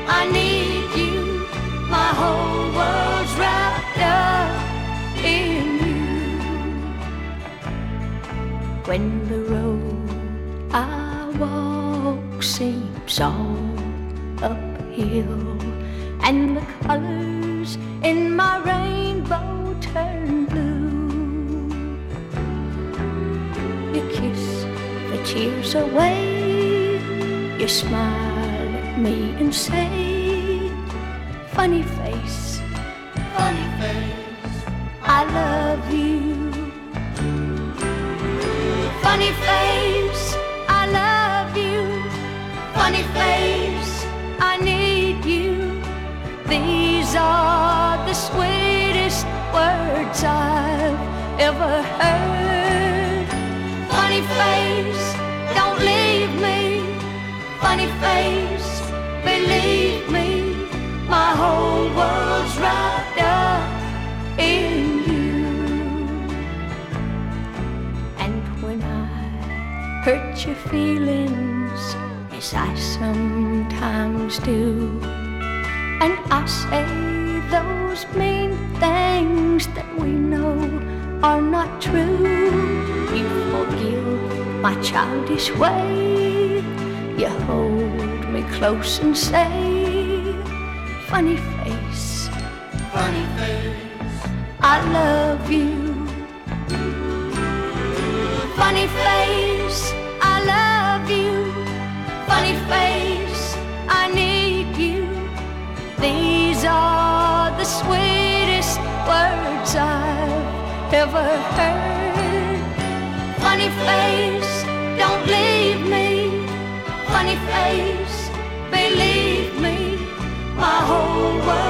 I need you. My whole world's wrapped up in you. When the road I walk seems all uphill, and the colors in my rainbow turn blue, you kiss the tears away, you smile at me and say, funny face, I love you. Funny face, I love you. Funny face, I need you. These are the sweetest words I've ever heard. Funny face, don't leave me. Funny face, believe me, my whole world's wrapped up in you. And when I hurt your feelings, as I sometimes do, and I say those mean things that we know are not true, you forgive my childish way. You hold me close and say, funny face, I love you. Funny face, I love you. Funny face, I need you. These are the sweetest words I've ever heard. Funny face, don't leave me. Funny face, believe me, my whole world